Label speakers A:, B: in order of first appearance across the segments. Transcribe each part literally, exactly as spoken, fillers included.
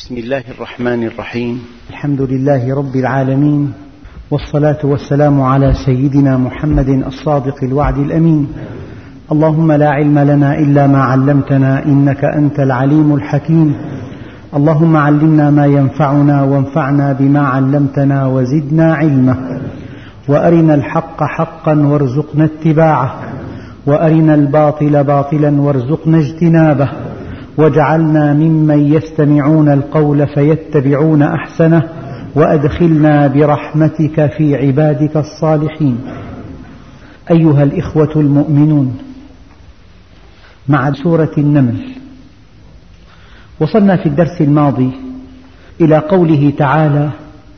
A: بسم الله الرحمن الرحيم.
B: الحمد لله رب العالمين، والصلاة والسلام على سيدنا محمد الصادق الوعد الأمين. اللهم لا علم لنا إلا ما علمتنا إنك أنت العليم الحكيم. اللهم علمنا ما ينفعنا وانفعنا بما علمتنا وزدنا علما، وأرنا الحق حقا وارزقنا اتباعه، وأرنا الباطل باطلا وارزقنا اجتنابه، واجعلنا ممن يستمعون القول فيتبعون أحسنه، وأدخلنا برحمتك في عبادك الصالحين. أيها الإخوة المؤمنون، مع سورة النمل وصلنا في الدرس الماضي إلى قوله تعالى: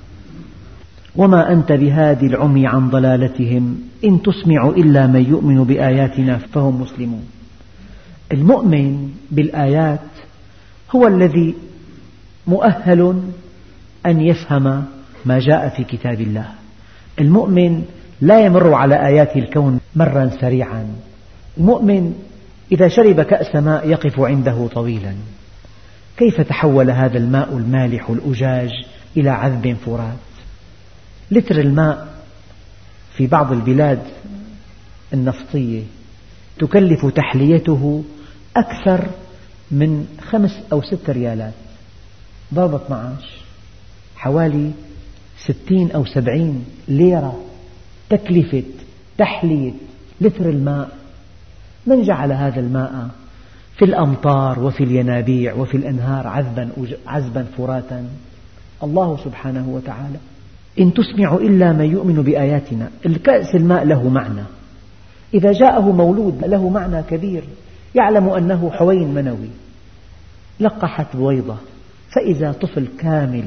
B: وما أنت بهادي العمي عن ضلالتهم إن تسمع إلا من يؤمن بآياتنا فهم مسلمون. المؤمن بالآيات هو الذي مؤهل أن يفهم ما جاء في كتاب الله. المؤمن لا يمر على آيات الكون مرا سريعا. المؤمن إذا شرب كأس ماء يقف عنده طويلا. كيف تحول هذا الماء المالح الأجاج إلى عذب فرات؟ لتر الماء في بعض البلاد النفطية تكلف تحليته أكثر من خمس أو ست ريالات، ضربة معاش حوالي ستين أو سبعين ليرة تكلفة تحلية لتر الماء. من جعل هذا الماء في الأمطار وفي الينابيع وفي الأنهار عذبا عذبا فراتا؟ الله سبحانه وتعالى. إن تسمع إلا من يؤمن بآياتنا. الكأس الماء له معنى، إذا جاءه مولود له معنى كبير، يعلم أنه حوين منوي، لقحت بويضة، فإذا طفل كامل،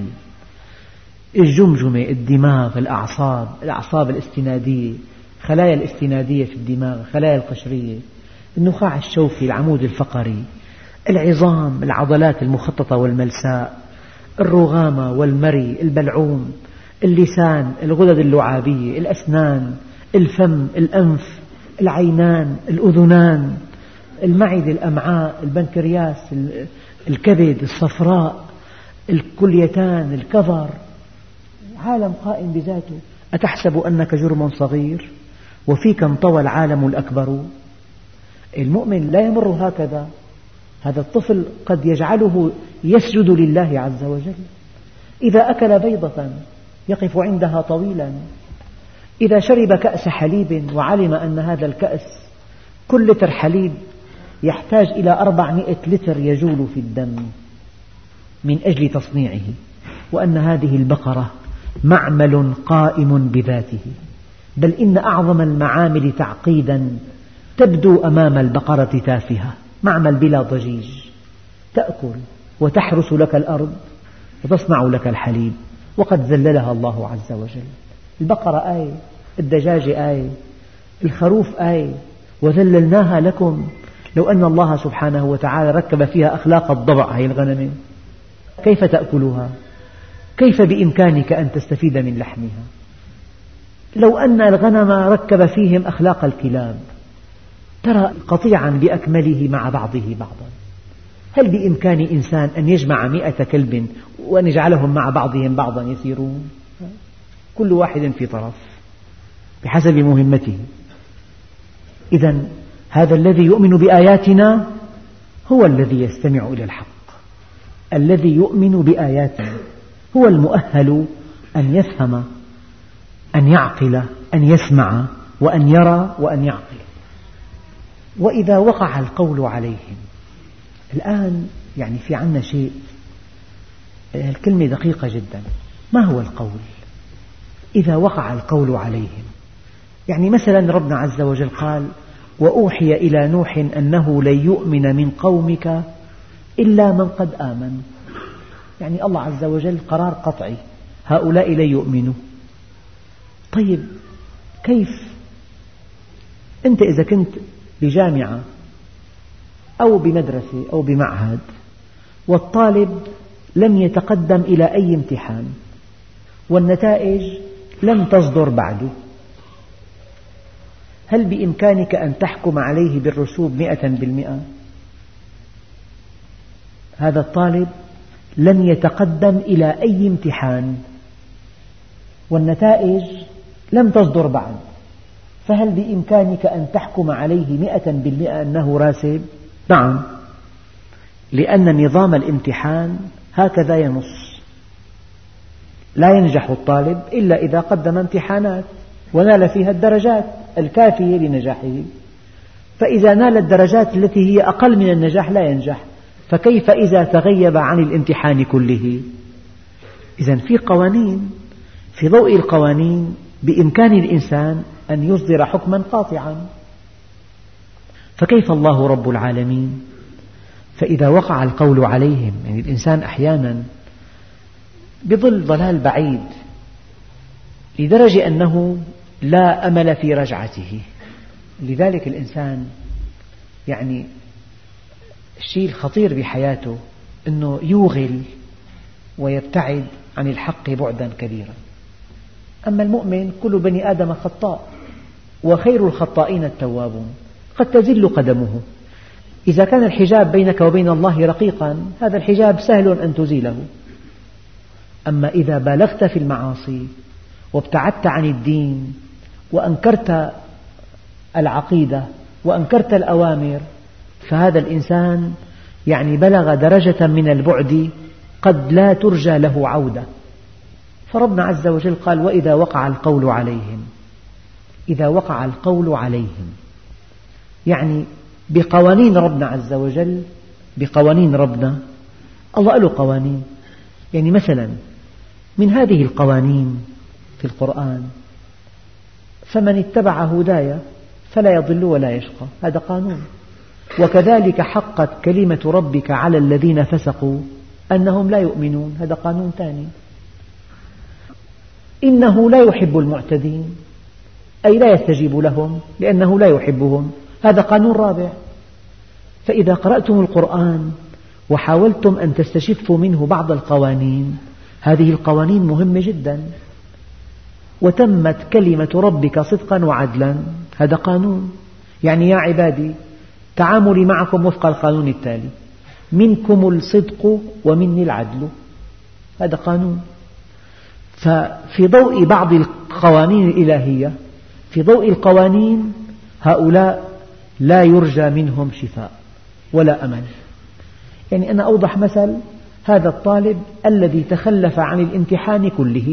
B: الجمجمة، الدماغ، الأعصاب، الأعصاب الاستنادية، خلايا الاستنادية في الدماغ، خلايا القشرية، النخاع الشوكي، العمود الفقري، العظام، العضلات المخططة والملساء، الرغامة والمري، البلعوم، اللسان، الغدد اللعابية، الأسنان، الفم، الأنف، العينان، الأذنان، المعدة، الأمعاء، البنكرياس، الكبد، الصفراء، الكليتان، الكظر، عالم قائم بذاته. أتحسب أنك جرم صغير وفيك انطوى العالم الأكبر؟ المؤمن لا يمر هكذا. هذا الطفل قد يجعله يسجد لله عز وجل. إذا أكل بيضة يقف عندها طويلا. إذا شرب كأس حليب وعلم أن هذا الكأس كل لتر حليب يحتاج إلى أربعمائة لتر يجول في الدم من أجل تصنيعه، وأن هذه البقرة معمل قائم بذاته، بل إن أعظم المعامل تعقيدا تبدو أمام البقرة تافهة. معمل بلا ضجيج، تأكل وتحرس لك الأرض وتصنع لك الحليب، وقد ذللها الله عز وجل. البقرة آية، الدجاجة آية، الخروف آية، وذللناها لكم. لو أن الله سبحانه وتعالى ركب فيها أخلاق الضبع، هي الغنم، كيف تأكلها؟ كيف بإمكانك أن تستفيد من لحمها؟ لو أن الغنم ركب فيهم أخلاق الكلاب، ترى قطيعا بأكمله مع بعضه بعضا. هل بإمكان إنسان أن يجمع مئة كلب وأن يجعلهم مع بعضهم بعضا يسيرون؟ كل واحد في طرف بحسب مهمته. إذن هذا الذي يؤمن بآياتنا هو الذي يستمع إلى الحق. الذي يؤمن بآياتنا هو المؤهل أن يفهم، أن يعقل، أن يسمع، وأن يرى، وأن يعقل. وإذا وقع القول عليهم، الآن يعني في عنا شيء، الكلمة دقيقة جدا. ما هو القول؟ إذا وقع القول عليهم، يعني مثلا ربنا عز وجل قال: وأوحي إلى نوح أنه لن يؤمن من قومك إلا من قد آمن. يعني الله عز وجل قرار قطعي، هؤلاء لن يؤمنوا. طيب كيف؟ أنت إذا كنت بجامعة أو بمدرسة أو بمعهد والطالب لم يتقدم إلى أي امتحان والنتائج لم تصدر بعد، هل بإمكانك أن تحكم عليه بالرسوب مئة بالمئة؟ هذا الطالب لن يتقدم إلى أي امتحان، والنتائج لم تصدر بعد، فهل بإمكانك أن تحكم عليه مئة بالمئة أنه راسب؟ نعم، لأن نظام الامتحان هكذا ينص: لا ينجح الطالب إلا إذا قدم امتحانات ونال فيها الدرجات الكافية لنجاحه، فإذا نال الدرجات التي هي أقل من النجاح لا ينجح، فكيف إذا تغيب عن الامتحان كله؟ إذن في قوانين، في ضوء القوانين بإمكان الإنسان أن يصدر حكما قاطعا، فكيف الله رب العالمين؟ فإذا وقع القول عليهم، يعني الإنسان أحيانا بضل ضلال بعيد لدرجة أنه لا أمل في رجعته، لذلك الإنسان يعني الشيء الخطير بحياته أنه يوغل ويبتعد عن الحق بعدا كبيرا. أما المؤمن كل بني آدم خطاء، وخير الخطائين التوابون، قد تزل قدمه. إذا كان الحجاب بينك وبين الله رقيقا، هذا الحجاب سهل أن تزيله. أما إذا بالغت في المعاصي وابتعدت عن الدين وأنكرت العقيدة وأنكرت الأوامر، فهذا الإنسان يعني بلغ درجة من البعد قد لا ترجى له عودة. فربنا عز وجل قال: وإذا وقع القول عليهم. إذا وقع القول عليهم يعني بقوانين ربنا عز وجل، بقوانين ربنا. الله له قوانين، يعني مثلا من هذه القوانين في القرآن: فمن اتبع هداي فلا يضل ولا يشقى، هذا قانون. وكذلك حقت كلمة ربك على الذين فسقوا أنهم لا يؤمنون، هذا قانون ثاني. إنه لا يحب المعتدين، أي لا يستجيب لهم لأنه لا يحبهم، هذا قانون رابع. فإذا قرأتم القرآن وحاولتم أن تستشفوا منه بعض القوانين، هذه القوانين مهمة جدا. وتمت كلمة ربك صدقا وعدلا، هذا قانون. يعني يا عبادي تعاملي معكم وفق القانون التالي: منكم الصدق ومني العدل، هذا قانون. ففي ضوء بعض القوانين الإلهية، في ضوء القوانين، هؤلاء لا يرجى منهم شفاء ولا أمل. يعني أنا أوضح مثل: هذا الطالب الذي تخلف عن الامتحان كله،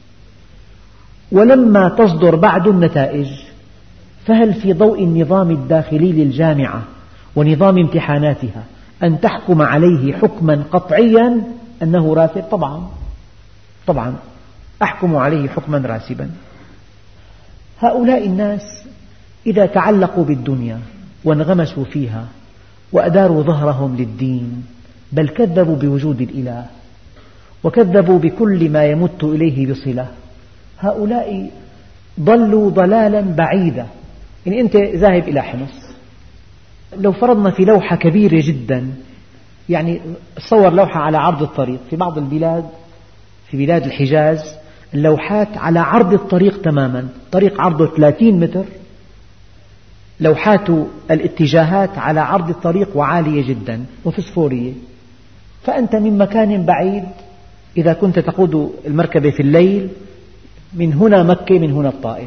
B: ولما تصدر بعد النتائج، فهل في ضوء النظام الداخلي للجامعة ونظام امتحاناتها أن تحكم عليه حكما قطعيا أنه راسب؟ طبعا طبعا أحكم عليه حكما راسبا. هؤلاء الناس إذا تعلقوا بالدنيا وانغمسوا فيها وأداروا ظهرهم للدين، بل كذبوا بوجود الإله وكذبوا بكل ما يمت إليه بصلة، هؤلاء ضلوا ضلالا بعيدا. يعني أنت ذاهب إلى حمص، لو فرضنا في لوحة كبيرة جدا، يعني صور لوحة على عرض الطريق. في بعض البلاد، في بلاد الحجاز، اللوحات على عرض الطريق تماما، طريق عرضه ثلاثين متر، لوحات الاتجاهات على عرض الطريق وعالية جدا وفسفورية. فأنت من مكان بعيد إذا كنت تقود المركبة في الليل، من هنا مكة، من هنا الطائف.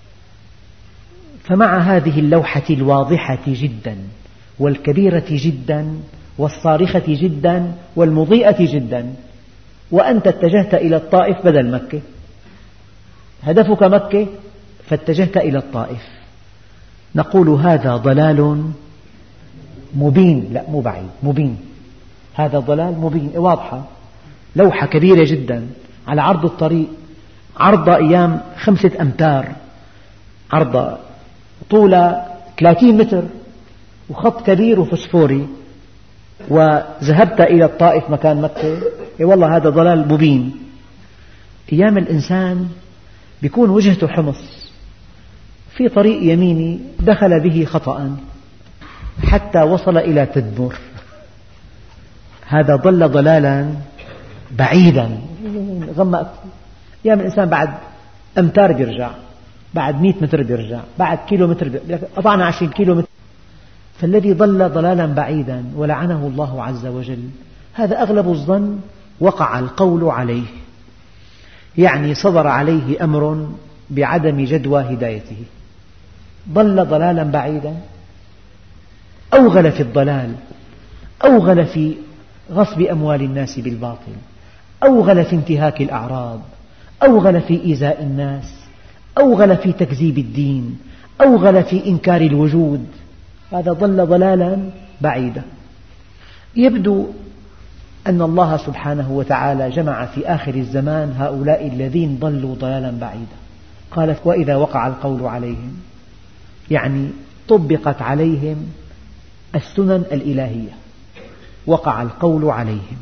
B: فمع هذه اللوحة الواضحة جدا والكبيرة جدا والصارخة جدا والمضيئة جدا، وأنت اتجهت إلى الطائف بدل مكة، هدفك مكة فاتجهت إلى الطائف، نقول هذا ضلال مبين. لا، مو بعيد، مبين. هذا ضلال مبين، واضحة، لوحة كبيرة جدا على عرض الطريق، عرض أيام خمسة أمتار، عرض طولة ثلاثين متر، وخط كبير وفسفوري، وذهبت إلى الطائف مكان مكة. إيه والله هذا ضلال مبين. أيام الإنسان بيكون وجهته حمص، في طريق يميني دخل به خطأ حتى وصل إلى تدمر، هذا ضل ضلالا بعيدا غمأت. أيام الإنسان بعد أمتار بيرجع، بعد مئة متر بيرجع، بعد كيلو متر بيرجع، قطعنا عشرين كيلو متر. فالذي ضل ضلالا بعيدا ولعنه الله عز وجل هذا أغلب الظن وقع القول عليه، يعني صدر عليه أمر بعدم جدوى هدايته، ضل ضلالا بعيدا، أوغل في الضلال، أوغل في غصب أموال الناس بالباطل، أوغل في انتهاك الأعراض، أوغل في إيذاء الناس، أوغل في تكذيب الدين، أوغل في إنكار الوجود. هذا ضل ضلالا بعيدا. يبدو أن الله سبحانه وتعالى جمع في آخر الزمان هؤلاء الذين ضلوا ضلالا بعيدا. قالت وإذا وقع القول عليهم، يعني طبقت عليهم السنن الإلهية، وقع القول عليهم.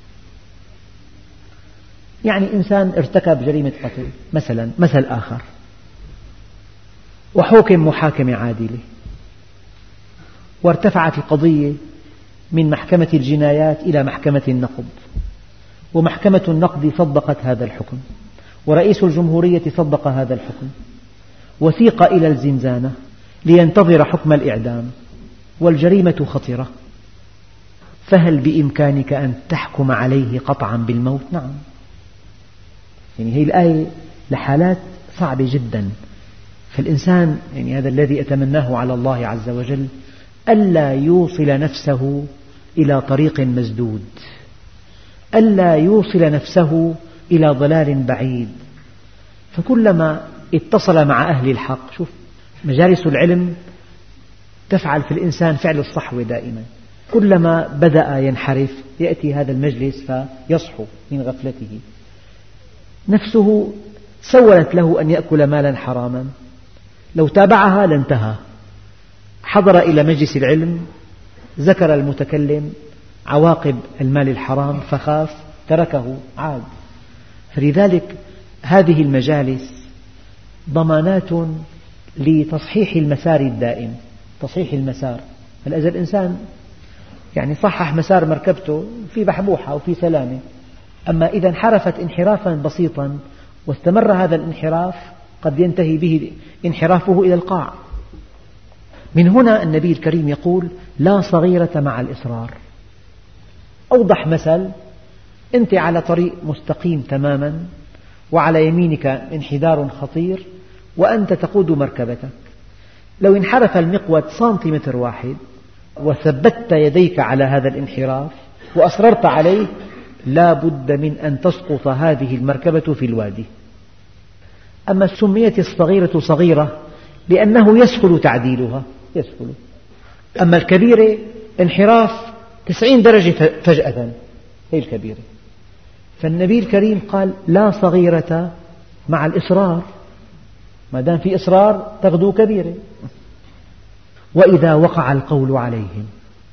B: يعني إنسان ارتكب جريمة قتل مثلا، مثل آخر، وحكم محاكمة عادلة، وارتفعت القضية من محكمة الجنايات إلى محكمة النقض، ومحكمة النقض صدقت هذا الحكم، ورئيس الجمهورية صدق هذا الحكم، وثيق إلى الزنزانة لينتظر حكم الإعدام، والجريمة خطرة، فهل بإمكانك أن تحكم عليه قطعا بالموت؟ نعم. يعني هذه الآية لحالات صعبة جدا، فالإنسان يعني هذا الذي أتمناه على الله عز وجل ألا يوصل نفسه إلى طريق مسدود، ألا يوصل نفسه إلى ضلال بعيد. فكلما اتصل مع أهل الحق، شوف مجالس العلم تفعل في الإنسان فعل الصحوة دائما، كلما بدأ ينحرف يأتي هذا المجلس فيصحو من غفلته، نفسه سولت له أن يأكل مالا حراما، لو تابعها لانتهى. حضر إلى مجلس العلم، ذكر المتكلم عواقب المال الحرام فخاف، تركه، عاد. فلذلك هذه المجالس ضمانات لتصحيح المسار الدائم، تصحيح المسار. هل إذا الإنسان يعني صحح مسار مركبته في بحبوحة وفي سلامة، أما إذا انحرفت انحرافا بسيطا واستمر هذا الانحراف قد ينتهي به انحرافه إلى القاع. من هنا النبي الكريم يقول لا صغيرة مع الإصرار. أوضح مثل، أنت على طريق مستقيم تماما، وعلى يمينك انحدار خطير، وأنت تقود مركبتك، لو انحرف المقود سنتيمتر واحد وثبتت يديك على هذا الانحراف وأصررت عليه، لا بد من أن تسقط هذه المركبة في الوادي. أما سميت الصغيرة صغيرة لأنه يسهل تعديلها، يسهل. أما الكبيرة انحراف تسعين درجة فجأة، هي الكبيرة. فالنبي الكريم قال لا صغيرة مع الإصرار، ما دام في إصرار تغدو كبيرة. وإذا وقع القول عليهم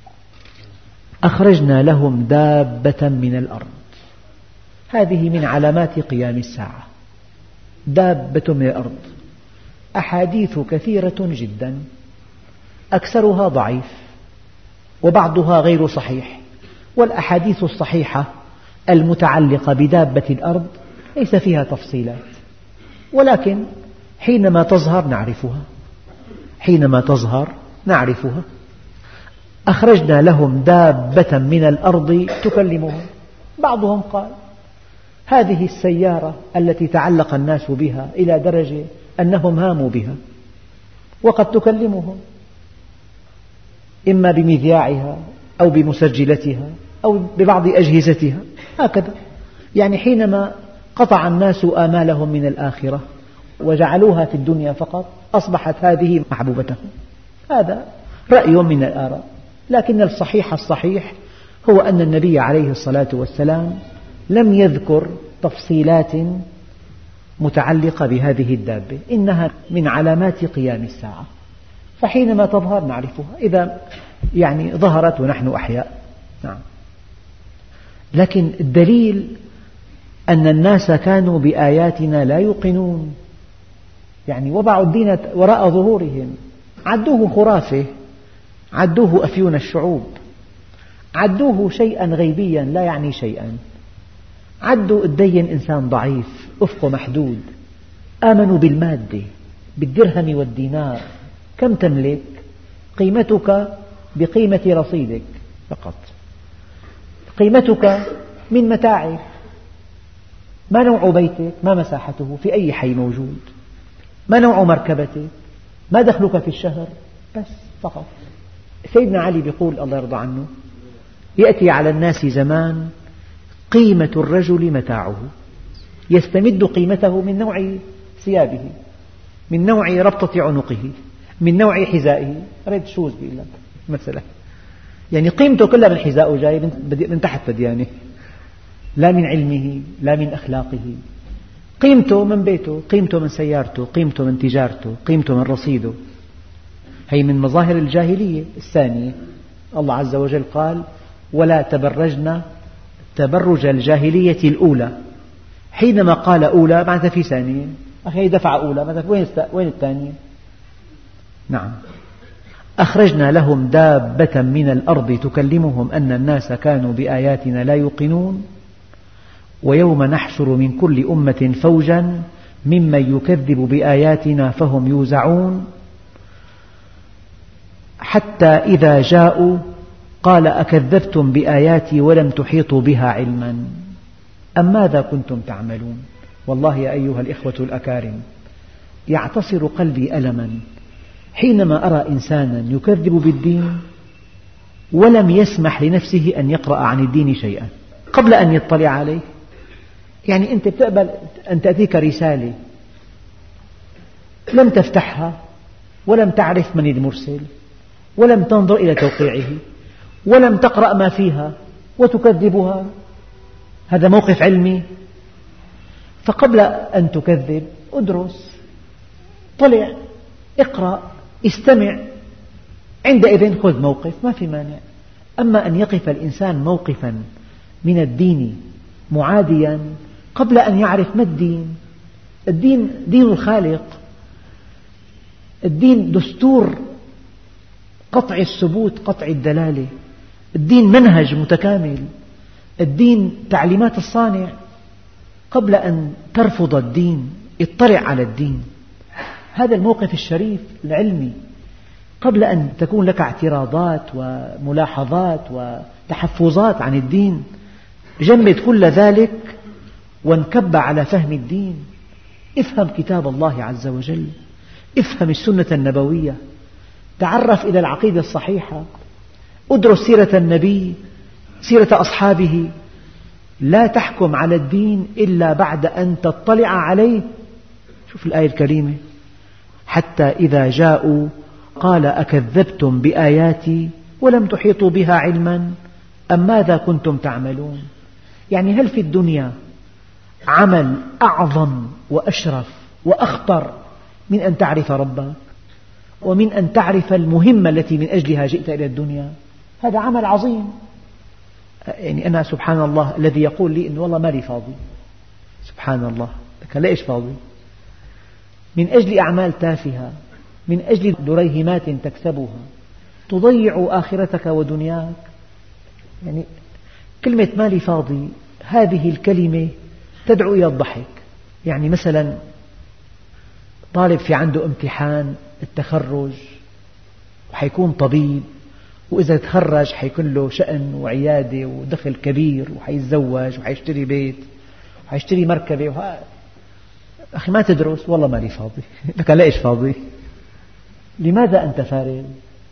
B: أخرجنا لهم دابة من الأرض. هذه من علامات قيام الساعة، دابة من الأرض. أحاديث كثيرة جدا، أكثرها ضعيف وبعضها غير صحيح، والأحاديث الصحيحة المتعلقة بدابة الأرض ليس فيها تفصيلات، ولكن حينما تظهر نعرفها، حينما تظهر نعرفها. أخرجنا لهم دابة من الأرض تكلمهم. بعضهم قال هذه السيارة التي تعلق الناس بها إلى درجة أنهم هاموا بها، وقد تكلمهم إما بمذياعها أو بمسجلتها أو ببعض أجهزتها، هكذا. يعني حينما قطع الناس آمالهم من الآخرة وجعلوها في الدنيا فقط، أصبحت هذه محبوبتهم. هذا رأي من الآراء، لكن الصحيح الصحيح هو أن النبي عليه الصلاة والسلام لم يذكر تفصيلات متعلقة بهذه الدابة، إنها من علامات قيام الساعة، فحينما تظهر نعرفها، إذا يعني ظهرت ونحن أحياء. نعم. لكن الدليل أن الناس كانوا بآياتنا لا يوقنون، يعني وضعوا الدين وراء ظهورهم، عدوه خرافة، عدوه أفيون الشعوب، عدوه شيئا غيبيا لا يعني شيئا، عدوا الدين إنسان ضعيف أفقه محدود، آمنوا بالمادة، بالدرهم والدينار. كم تملك؟ قيمتك بقيمة رصيدك فقط، قيمتك من متاعك. ما نوع بيتك؟ ما مساحته؟ في أي حي موجود؟ ما نوع مركبتك؟ ما دخلك في الشهر؟ بس فقط. سيدنا علي يقول الله يرضى عنه: يأتي على الناس زمان قيمة الرجل متاعه، يستمد قيمته من نوع ثيابه، من نوع ربطة عنقه، من نوع حذائه. ريد شوز بيقول لك مثلا، يعني قيمته كلها من حذائه، جاي من تحت بديانه، لا من علمه لا من أخلاقه. قيمته من بيته، قيمته من سيارته، قيمته من تجارته، قيمته من رصيده. هي من مظاهر الجاهلية الثانية. الله عز وجل قال: ولا تبرجن تبرج الجاهلية الأولى. حينما قال أولى معناتها في ثانية. أخي دفع أولى، معناتها وين الثانية؟ نعم. أخرجنا لهم دابة من الأرض تكلمهم أن الناس كانوا بآياتنا لا يوقنون ويوم نحشر من كل أمة فوجا ممن يكذب بآياتنا فهم يوزعون حتى إذا جاءوا قال أكذبتم بآياتي ولم تحيطوا بها علما أم ماذا كنتم تعملون. والله يا أيها الإخوة الأكارم، يعتصر قلبي ألما حينما أرى إنسانا يكذب بالدين ولم يسمح لنفسه أن يقرأ عن الدين شيئا قبل أن يطلع عليه. يعني أنت تقبل أن تأتيك رسالة لم تفتحها ولم تعرف من المرسل ولم تنظر إلى توقيعه ولم تقرأ ما فيها وتكذبها، هذا موقف علمي؟ فقبل أن تكذب أدرس، طلع، اقرأ، استمع، عندئذ خذ موقف، ما في مانع. أما أن يقف الإنسان موقفا من الدين معاديا قبل أن يعرف ما الدين. الدين دين الخالق، الدين دستور قطع الثبوت قطع الدلالة، الدين منهج متكامل، الدين تعليمات الصانع. قبل أن ترفض الدين اطلع على الدين. هذا الموقف الشريف العلمي. قبل أن تكون لك اعتراضات وملاحظات وتحفظات عن الدين، جمد كل ذلك وانكب على فهم الدين. افهم كتاب الله عز وجل، افهم السنة النبوية، تعرف إلى العقيدة الصحيحة، ادرس سيرة النبي، سيرة أصحابه. لا تحكم على الدين إلا بعد أن تطلع عليه. شوف الآية الكريمة: حتى إذا جاءوا قال أكذبتم بآياتي ولم تحيطوا بها علما أم ماذا كنتم تعملون. يعني هل في الدنيا عمل أعظم وأشرف وأخطر من أن تعرف ربك ومن أن تعرف المهمة التي من أجلها جئت إلى الدنيا؟ هذا عمل عظيم. يعني أنا سبحان الله الذي يقول لي إنه والله مالي فاضي، سبحان الله، لكن ليش فاضي؟ من أجل أعمال تافهة، من أجل دريهمات تكسبها تضيع آخرتك ودنياك. يعني كلمة مالي فاضي هذه الكلمة تدعو إلى الضحك. يعني مثلا طالب في عنده امتحان التخرج وحيكون طبيب، وإذا تخرج حيكون له شأن وعيادة ودخل كبير وحيتزوج وحيشتري بيت وحيشتري مركبة وه... أخي ما تدرس؟ والله مالي فاضي. لك ليش فاضي؟ لماذا أنت فارغ؟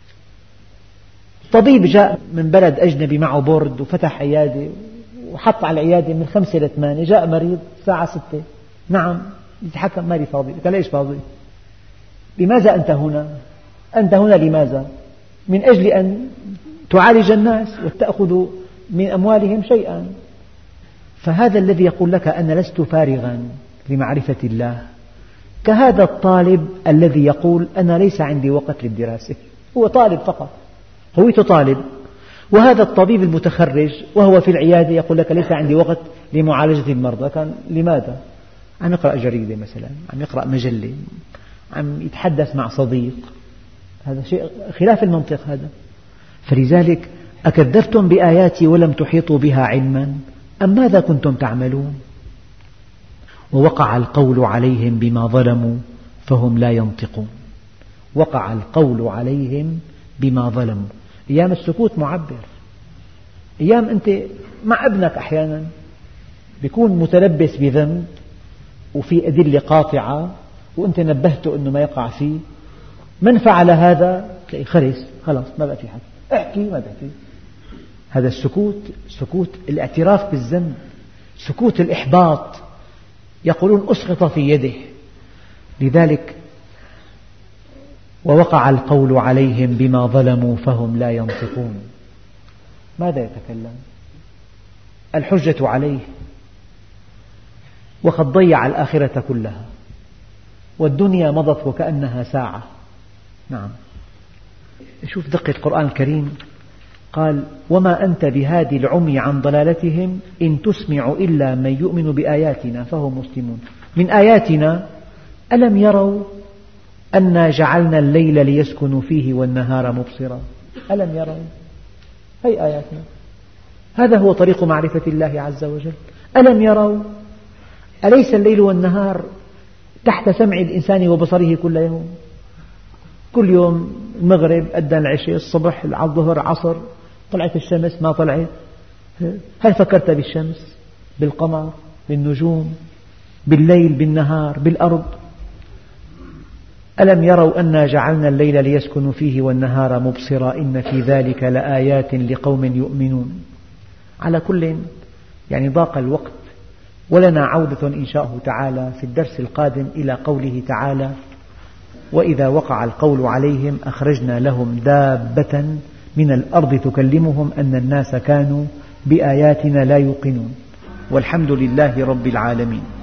B: طبيب جاء من بلد أجنبي معه بورد وفتح عيادة وحط على العيادة من خمسة لثمانية، جاء مريض الساعة ستة، نعم يتحكم، مالي فاضي. لك ليش فاضي؟ لماذا أنت هنا؟ أنت هنا لماذا؟ من أجل أن تعالج الناس وتأخذ من أموالهم شيئا. فهذا الذي يقول لك أنا لست فارغا لمعرفة الله كهذا الطالب الذي يقول أنا ليس عندي وقت للدراسة. هو طالب فقط، هويته طالب. وهذا الطبيب المتخرج وهو في العيادة يقول لك ليس عندي وقت لمعالجة المرضى. كان لماذا؟ عم يقرأ جريدة مثلا، عم يقرأ مجلة، عم يتحدث مع صديق. هذا شيء خلاف المنطق هذا. فلذلك أكذبتم بآياتي ولم تحيطوا بها علما أم ماذا كنتم تعملون. ووقع القول عليهم بما ظلموا فهم لا ينطقون. وقع القول عليهم بما ظلموا. أيام السكوت معبر، أيام أنت مع ابنك أحيانا بيكون متلبس بذنب وفي أدلة قاطعة وأنت نبهته أنه ما يقع فيه، من فعل هذا تلاقي خرس، خلاص ما بقى في حد، احكي ما بحكي. هذا السكوت سكوت الاعتراف بالذنب، سكوت الإحباط، يقولون أسقط في يده. لذلك ووقع القول عليهم بما ظلموا فهم لا ينطقون. ماذا يتكلم؟ الحجة عليه، وقد ضيع الآخرة كلها، والدنيا مضت وكأنها ساعة. نعم، شوف دقة القرآن الكريم، قال وما أنت بهادي العمي عن ضلالتهم إن تسمع إلا من يؤمن بآياتنا فهم مسلمون. من آياتنا ألم يروا أنا جعلنا الليل ليسكنوا فيه والنهار مبصرا. ألم يروا؟ هي آياتنا، هذا هو طريق معرفة الله عز وجل. ألم يروا؟ أليس الليل والنهار تحت سمع الإنسان وبصره كل يوم؟ كل يوم المغرب أذن العشاء، الصبح الظهر عصر، طلعت الشمس ما طلعت. هل فكرت بالشمس، بالقمر، بالنجوم، بالليل، بالنهار، بالأرض؟ ألم يروا أنا جعلنا الليل ليسكنوا فيه والنهار مبصرا إن في ذلك لآيات لقوم يؤمنون. على كل يعني ضاق الوقت، ولنا عودة إن شاء الله تعالى في الدرس القادم إلى قوله تعالى وإذا وقع القول عليهم أخرجنا لهم دابة من الأرض تكلمهم أن الناس كانوا بآياتنا لا يوقنون. والحمد لله رب العالمين.